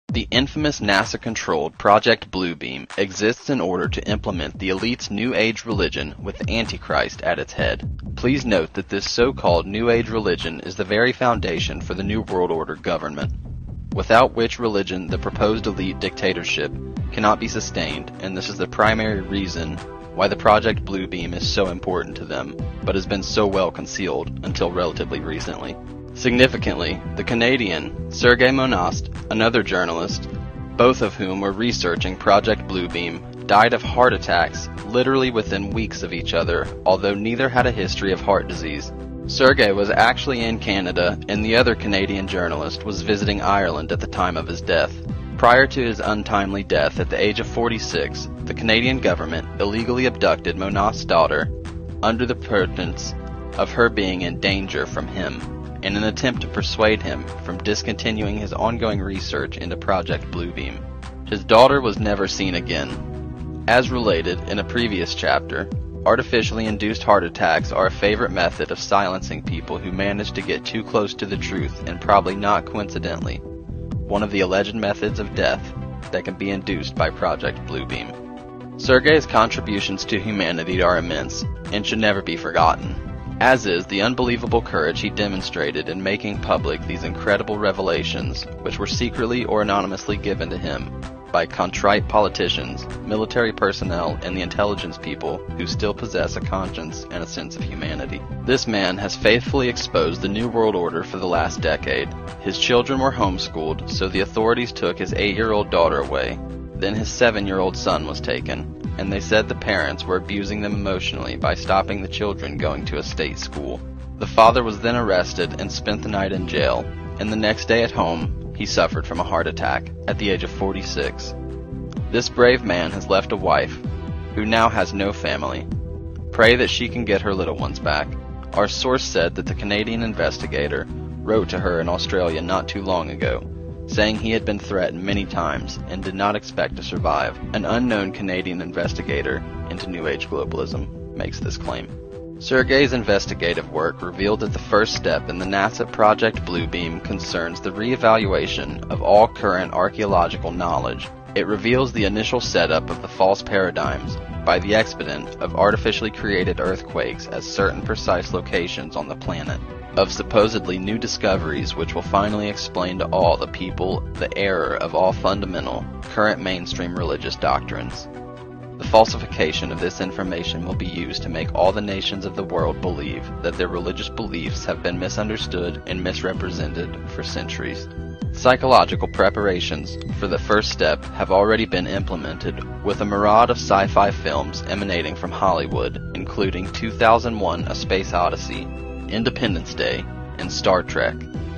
The infamous NASA-controlled Project Bluebeam exists in order to implement the elite's New Age religion with the Antichrist at its head. Please note that this so-called New Age religion is the very foundation for the New World Order government, without which religion the proposed elite dictatorship cannot be sustained, and this is the primary reason why the Project Bluebeam is so important to them, but has been so well concealed until relatively recently. Significantly, the Canadian Sergei Monast, another journalist, both of whom were researching Project Bluebeam, died of heart attacks literally within weeks of each other, although neither had a history of heart disease. Sergei was actually in Canada, and the other Canadian journalist was visiting Ireland at the time of his death. Prior to his untimely death at the age of 46, the Canadian government illegally abducted Monast's daughter under the pretense of her being in danger from him, in an attempt to persuade him from discontinuing his ongoing research into Project Bluebeam. His daughter was never seen again. As related in a previous chapter, artificially induced heart attacks are a favorite method of silencing people who manage to get too close to the truth, and probably not coincidentally, one of the alleged methods of death that can be induced by Project Bluebeam. Sergei's contributions to humanity are immense and should never be forgotten, as is the unbelievable courage he demonstrated in making public these incredible revelations, which were secretly or anonymously given to him by contrite politicians, military personnel, and the intelligence people who still possess a conscience and a sense of humanity. This man has faithfully exposed the New World Order for the last decade. His children were homeschooled, so the authorities took his 8-year-old daughter away. Then his 7-year-old son was taken, and they said the parents were abusing them emotionally by stopping the children going to a state school. The father was then arrested and spent the night in jail, and the next day at home, he suffered from a heart attack at the age of 46. This brave man has left a wife, who now has no family. Pray that she can get her little ones back. Our source said that the Canadian investigator wrote to her in Australia not too long ago, saying he had been threatened many times and did not expect to survive. An unknown Canadian investigator into New Age globalism makes this claim. Sergei's investigative work revealed that the first step in the NASA Project Bluebeam concerns the re-evaluation of all current archaeological knowledge. It reveals the initial setup of the false paradigms by the expedient of artificially created earthquakes at certain precise locations on the planet, of supposedly new discoveries which will finally explain to all the people the error of all fundamental, current mainstream religious doctrines. The falsification of this information will be used to make all the nations of the world believe that their religious beliefs have been misunderstood and misrepresented for centuries. Psychological preparations for the first step have already been implemented with a myriad of sci-fi films emanating from Hollywood, including 2001: A Space Odyssey, Independence Day, and Star Trek,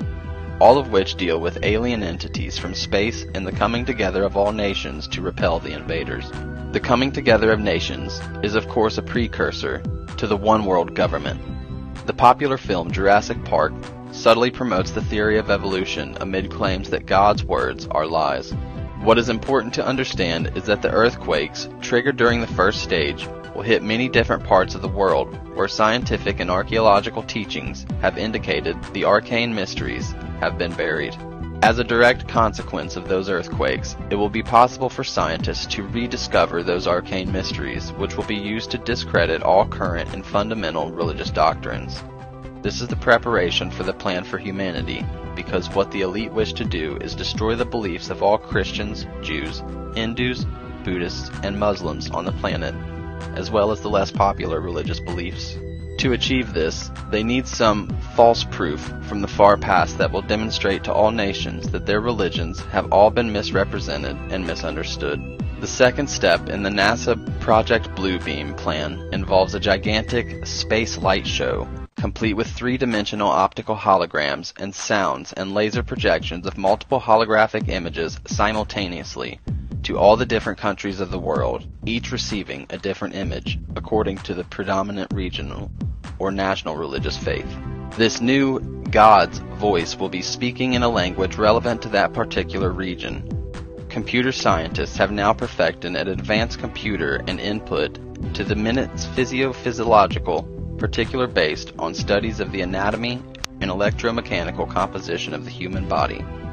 all of which deal with alien entities from space and the coming together of all nations to repel the invaders. The coming together of nations is of course a precursor to the one world government. The popular film Jurassic Park subtly promotes the theory of evolution amid claims that God's words are lies. What is important to understand is that the earthquakes triggered during the first stage will hit many different parts of the world where scientific and archaeological teachings have indicated the arcane mysteries have been buried. As a direct consequence of those earthquakes, it will be possible for scientists to rediscover those arcane mysteries, which will be used to discredit all current and fundamental religious doctrines. This is the preparation for the plan for humanity, because what the elite wish to do is destroy the beliefs of all Christians, Jews, Hindus, Buddhists, and Muslims on the planet, as well as the less popular religious beliefs. To achieve this, they need some false proof from the far past that will demonstrate to all nations that their religions have all been misrepresented and misunderstood. The second step in the NASA Project Bluebeam plan involves a gigantic space light show, complete with three-dimensional optical holograms and sounds and laser projections of multiple holographic images simultaneously to all the different countries of the world, each receiving a different image according to the predominant regional or national religious faith. This new God's voice will be speaking in a language relevant to that particular region. Computer scientists have now perfected an advanced computer and input to the minutes physiophysiological particular based on studies of the anatomy and electromechanical composition of the human body.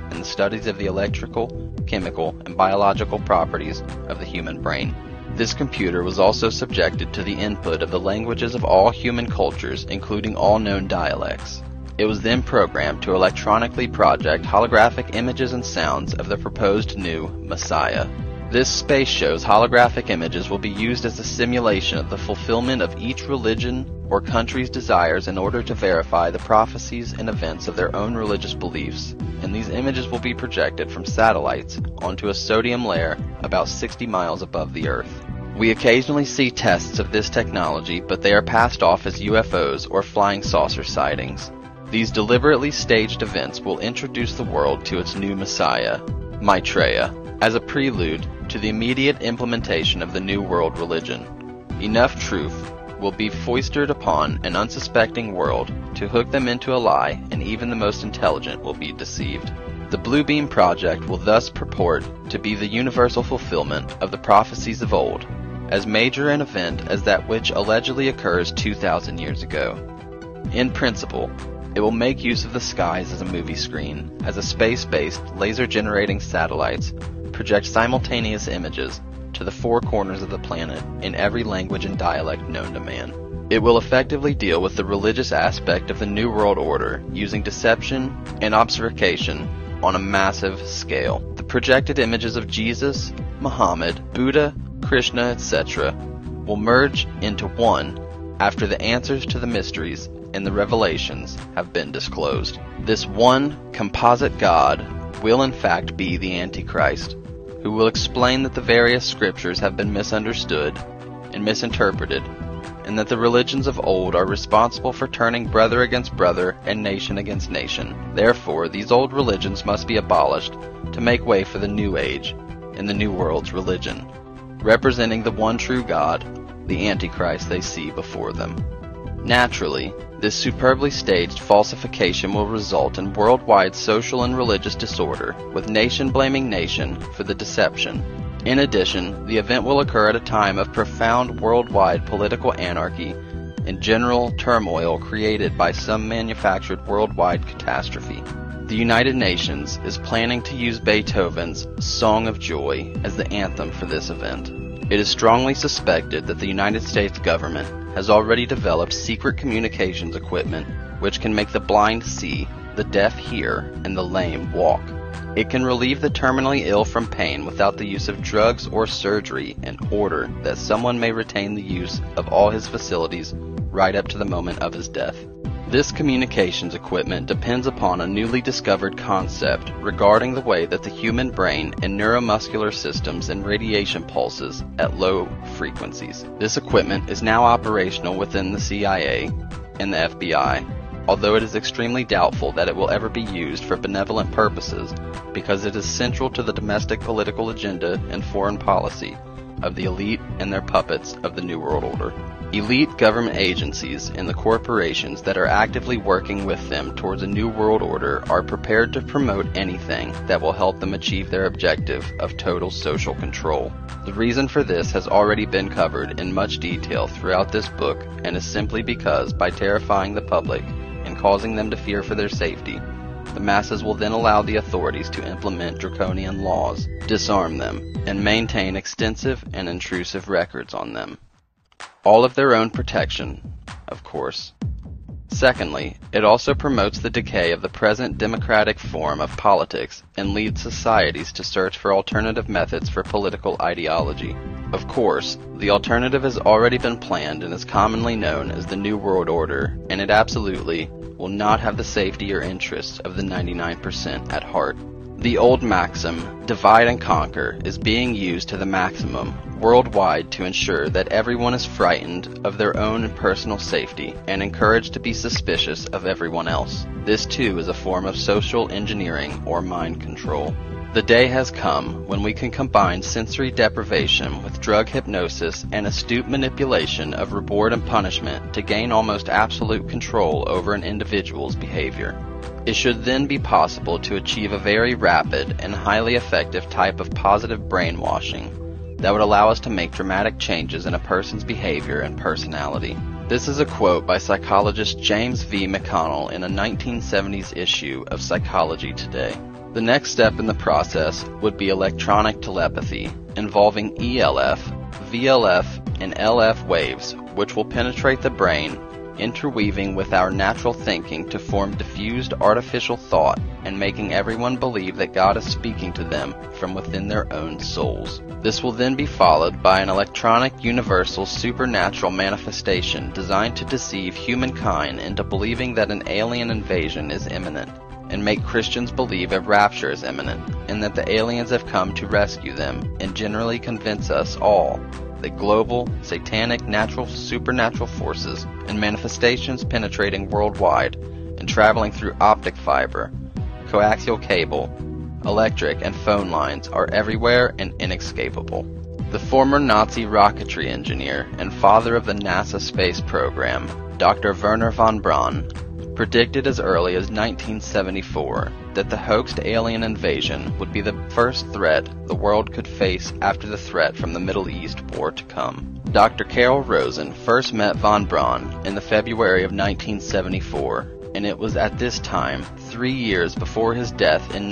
in the studies of the electrical, chemical, and biological properties of the human brain. This computer was also subjected to the input of the languages of all human cultures, including all known dialects. It was then programmed to electronically project holographic images and sounds of the proposed new Messiah. This space show's holographic images will be used as a simulation of the fulfillment of each religion or country's desires in order to verify the prophecies and events of their own religious beliefs, and these images will be projected from satellites onto a sodium layer about 60 miles above the Earth. We occasionally see tests of this technology, but they are passed off as UFOs or flying saucer sightings. These deliberately staged events will introduce the world to its new Messiah, Maitreya, as a prelude to the immediate implementation of the New World religion. Enough truth will be foisted upon an unsuspecting world to hook them into a lie, and even the most intelligent will be deceived. The Bluebeam Project will thus purport to be the universal fulfillment of the prophecies of old, as major an event as that which allegedly occurs 2,000 years ago. In principle, it will make use of the skies as a movie screen, as a space-based laser-generating satellites project simultaneous images to the four corners of the planet in every language and dialect known to man. It will effectively deal with the religious aspect of the New World Order using deception and obfuscation on a massive scale. The projected images of Jesus, Muhammad, Buddha, Krishna, etc. will merge into one after the answers to the mysteries and the revelations have been disclosed. This one composite God will in fact be the Antichrist, who will explain that the various scriptures have been misunderstood and misinterpreted, and that the religions of old are responsible for turning brother against brother and nation against nation. Therefore, these old religions must be abolished to make way for the New Age and the New World's religion, representing the one true God, the Antichrist they see before them. Naturally, this superbly staged falsification will result in worldwide social and religious disorder, with nation blaming nation for the deception. In addition, the event will occur at a time of profound worldwide political anarchy and general turmoil created by some manufactured worldwide catastrophe. The United Nations is planning to use Beethoven's Song of Joy as the anthem for this event. It is strongly suspected that the United States government has already developed secret communications equipment which can make the blind see, the deaf hear, and the lame walk. It can relieve the terminally ill from pain without the use of drugs or surgery in order that someone may retain the use of all his facilities right up to the moment of his death. This communications equipment depends upon a newly discovered concept regarding the way that the human brain and neuromuscular systems and radiation pulses at low frequencies. This equipment is now operational within the CIA and the FBI, although it is extremely doubtful that it will ever be used for benevolent purposes because it is central to the domestic political agenda and foreign policy of the elite and their puppets of the New World Order. Elite government agencies and the corporations that are actively working with them towards a New World Order are prepared to promote anything that will help them achieve their objective of total social control. The reason for this has already been covered in much detail throughout this book, and is simply because by terrifying the public and causing them to fear for their safety, the masses will then allow the authorities to implement draconian laws, disarm them, and maintain extensive and intrusive records on them. All of their own protection, of course. Secondly, it also promotes the decay of the present democratic form of politics and leads societies to search for alternative methods for political ideology. Of course, the alternative has already been planned and is commonly known as the New World Order, and it absolutely will not have the safety or interests of the 99% at heart. The old maxim, divide and conquer, is being used to the maximum worldwide to ensure that everyone is frightened of their own personal safety and encouraged to be suspicious of everyone else. This too is a form of social engineering or mind control. The day has come when we can combine sensory deprivation with drug hypnosis and astute manipulation of reward and punishment to gain almost absolute control over an individual's behavior. It should then be possible to achieve a very rapid and highly effective type of positive brainwashing that would allow us to make dramatic changes in a person's behavior and personality. This is a quote by psychologist James V. McConnell in a 1970s issue of Psychology Today. The next step in the process would be electronic telepathy, involving ELF, VLF, and LF waves, which will penetrate the brain, interweaving with our natural thinking to form diffused artificial thought and making everyone believe that God is speaking to them from within their own souls. This will then be followed by an electronic universal supernatural manifestation designed to deceive humankind into believing that an alien invasion is imminent, and make Christians believe a rapture is imminent, and that the aliens have come to rescue them, and generally convince us all that global, satanic, natural, supernatural forces and manifestations penetrating worldwide and traveling through optic fiber, coaxial cable, electric, and phone lines are everywhere and inescapable. The former Nazi rocketry engineer and father of the NASA space program, Dr. Wernher von Braun, predicted as early as 1974 that the hoaxed alien invasion would be the first threat the world could face after the threat from the Middle East war to come. Dr. Carol Rosen first met von Braun in the February of 1974, and it was at this time, 3 years before his death in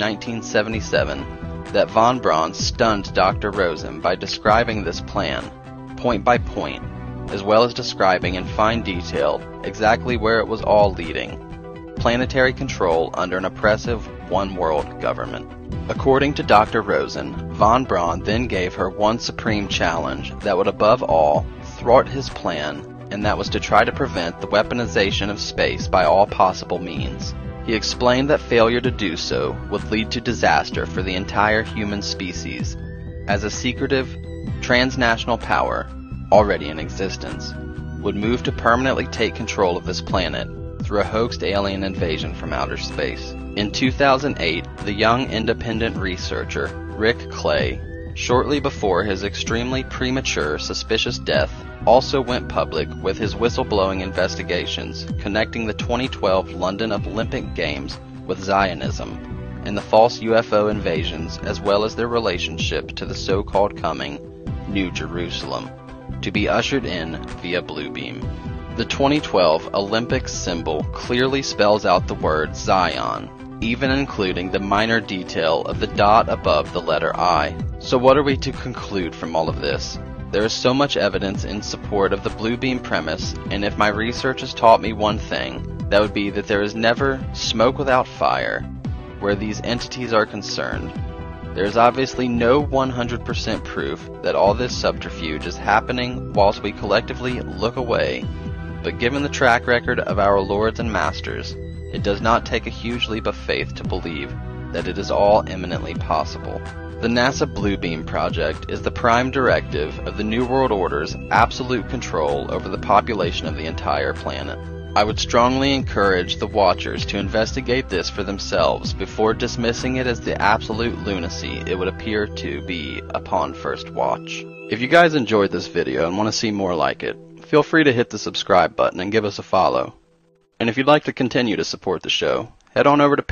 1977, that von Braun stunned Dr. Rosen by describing this plan, point by point, as well as describing in fine detail exactly where it was all leading: planetary control under an oppressive one-world government. According to Dr. Rosen, von Braun then gave her one supreme challenge that would above all thwart his plan, and that was to try to prevent the weaponization of space by all possible means. He explained that failure to do so would lead to disaster for the entire human species, as a secretive, transnational power, already in existence, would move to permanently take control of this planet through a hoaxed alien invasion from outer space. In 2008, the young independent researcher Rick Clay, shortly before his extremely premature, suspicious death, also went public with his whistleblowing investigations connecting the 2012 London Olympic Games with Zionism and the false UFO invasions, as well as their relationship to the so-called coming New Jerusalem, to be ushered in via Bluebeam. The 2012 Olympic symbol clearly spells out the word Zion, even including the minor detail of the dot above the letter I. So what are we to conclude from all of this? There is so much evidence in support of the Bluebeam premise, and if my research has taught me one thing, that would be that there is never smoke without fire where these entities are concerned. There is obviously no 100% proof that all this subterfuge is happening whilst we collectively look away, but given the track record of our lords and masters, it does not take a huge leap of faith to believe that it is all imminently possible. The NASA Bluebeam project is the prime directive of the New World Order's absolute control over the population of the entire planet. I would strongly encourage the watchers to investigate this for themselves before dismissing it as the absolute lunacy it would appear to be upon first watch. If you guys enjoyed this video and want to see more like it, feel free to hit the subscribe button and give us a follow. And if you'd like to continue to support the show, head on over to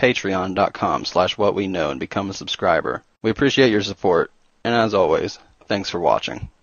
patreon.com/whatweknow and become a subscriber. We appreciate your support, and as always, thanks for watching.